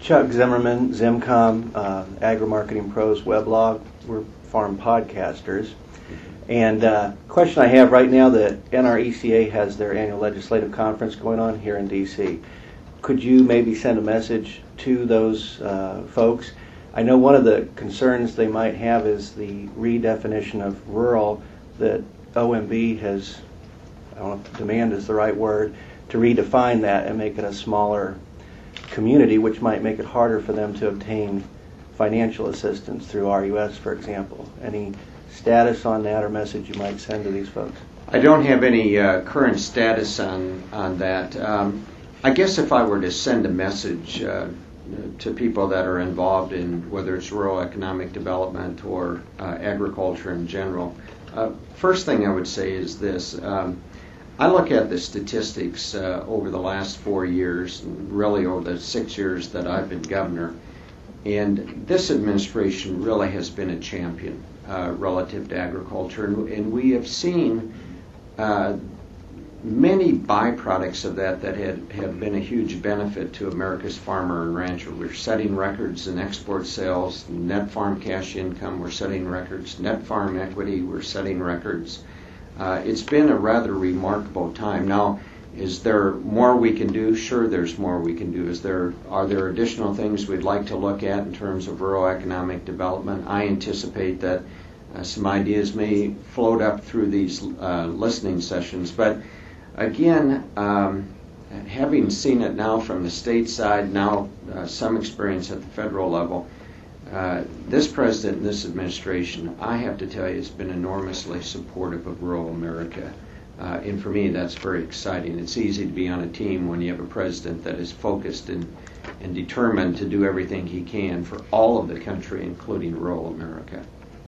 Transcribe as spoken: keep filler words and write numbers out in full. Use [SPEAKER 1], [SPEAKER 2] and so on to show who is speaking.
[SPEAKER 1] Chuck Zimmerman, Zimcom, uh, Agri-Marketing Pros weblog. We're farm podcasters. And uh, question I have right now, the N R E C A has their annual legislative conference going on here in D C. Could you maybe send a message to those uh, folks? I know one of the concerns they might have is the redefinition of rural that O M B has, I don't know if demand is the right word, to redefine that and make it a smaller community, which might make it harder for them to obtain financial assistance through R U S, for example. Any status on that or message you might send to these folks?
[SPEAKER 2] I don't have any uh, current status on, on that. Um, I guess if I were to send a message uh, to people that are involved in whether it's rural economic development or uh, agriculture in general, uh, first thing I would say is this. Um, I look at the statistics uh, over the last four years, really over the six years that I've been governor, and this administration really has been a champion uh, relative to agriculture, and, and we have seen uh, many byproducts of that that had, have been a huge benefit to America's farmer and rancher. We're setting records in export sales, net farm cash income, we're setting records, net farm equity, we're setting records. Uh, it's been a rather remarkable time. Now, is there more we can do? Sure, there's more we can do. Is there are there additional things we'd like to look at in terms of rural economic development? I anticipate that uh, some ideas may float up through these uh, listening sessions. But again, um, having seen it now from the state side, now uh, some experience at the federal level, Uh, this president and this administration, I have to tell you, has been enormously supportive of rural America. Uh, and for me, that's very exciting. It's easy to be on a team when you have a president that is focused and, and determined to do everything he can for all of the country, including rural America.